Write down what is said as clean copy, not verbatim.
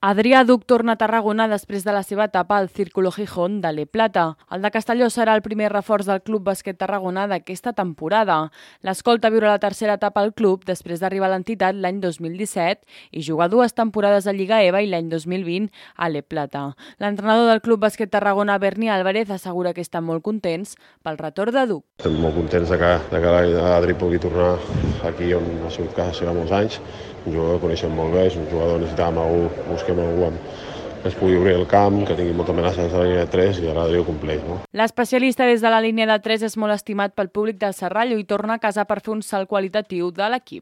Adrià Duc torna a Tarragona després de la seva etapa al Círculo Gijón de l'E Plata. El de Castelló serà el primer reforç del Club Bàsquet Tarragona d'aquesta temporada. L'escolta viurà la tercera etapa al club després d'arribar a l'entitat l'any 2017 i jugar 2 temporades a Lliga EVA i l'any 2020 a l'E Plata. L'entrenador del Club Bàsquet Tarragona, Berni Álvarez, assegura que estan molt contents pel retorn de Duc. Estem molt contents que l'Adri pugui tornar aquí on ha sigut casa seva molts anys. Un jugador que coneixem molt bé, és un jugador que necessitàvem algú, busquem algú que es pugui obrir el camp, que tingui molta amenaça des de la línia de 3 i l'Adri ho compleix. No? L'especialista des de la línia de 3 és molt estimat pel públic del Serrallo i torna a casa per fer un salt qualitatiu de l'equip.